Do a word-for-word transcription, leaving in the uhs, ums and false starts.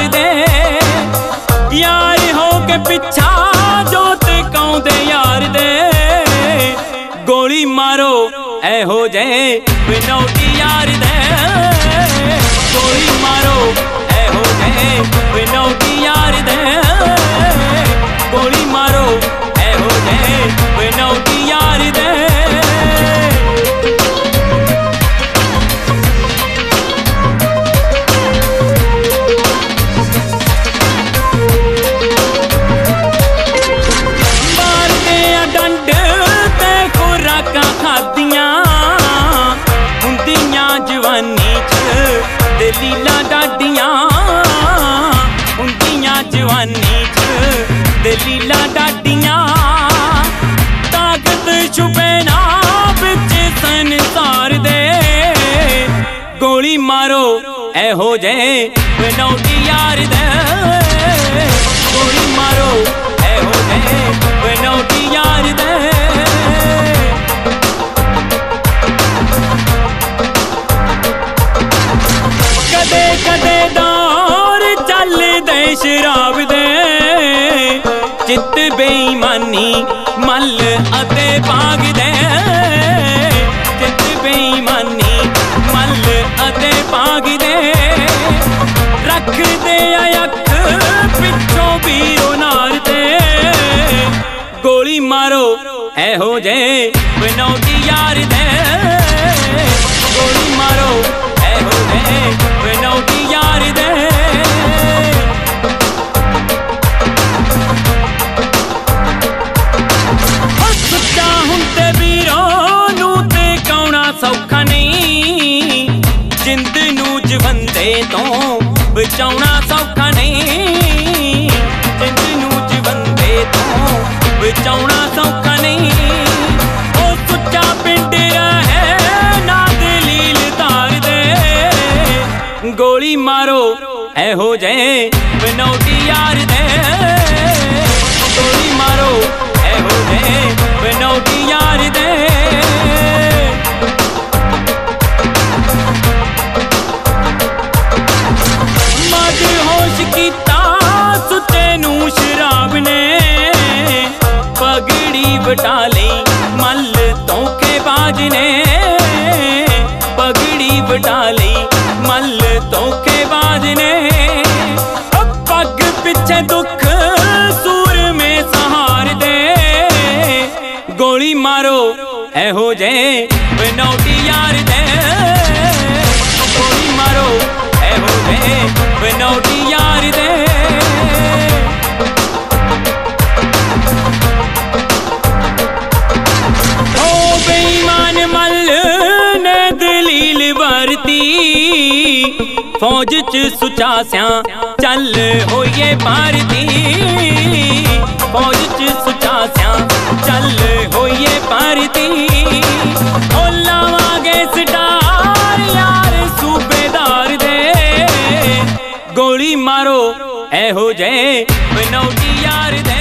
दे यार हो के पिछा जोत काउंदे यार दे गोली मारो ऐहो जे विनौती यार दे गोली मारो ऐहो जे विनौती यार दे गोली मारो ऐहो जे विनौती यार दे दलीला डाडियां उंदियां जवानी च दलीला डाडियां ताकत छुपे ना बिच संसार दे गोली मारो ऐहो जे विनौती यार दे गोली मारो ऐहो जे विनौती यार दे कदे दौर चल दे शराब दे चित बेईमानी मल अते भाग दे चित बेईमानी मल अते भाग दे रख दे अख पिछों बीरो नार दे गोली मारो ऐहो जे विनौती यार दे गोली मारो ऐहो जे विनौती यार दे सुच्चा हुंदे वीरों नू ते कौना सौखा नहीं जिंद नू जवंदे तो बचाउना सौखा नहीं जिंद नू जवंदे तो बचाउना सौखा नहीं ओ सुच्चा पिंड रहे ना दलील तार दे गोली मारो ऐहो जे विनौती यार दे गोली मारो ऐहो जे विनौती यार दे मद होश कीता सुते नू शराब ने पगड़ी बटा ली मल धोखेबाज ने पगड़ी बटा ली मल धोखेबाज ने पग पिछे दुख सूर में सहार दे गोली मारो ऐहो जे विनौती यार दे गोली मारो ऐहो जे विनौती यार दे ओ बेईमान मल ने दलील बरती फौज च सुचास्या चल होइए भारती फौज च सुचास्या चल होइए भारती ओ लावांगे स्टार यार सूबेदार दे गोली मारो ऐहो जे विनौती यार दे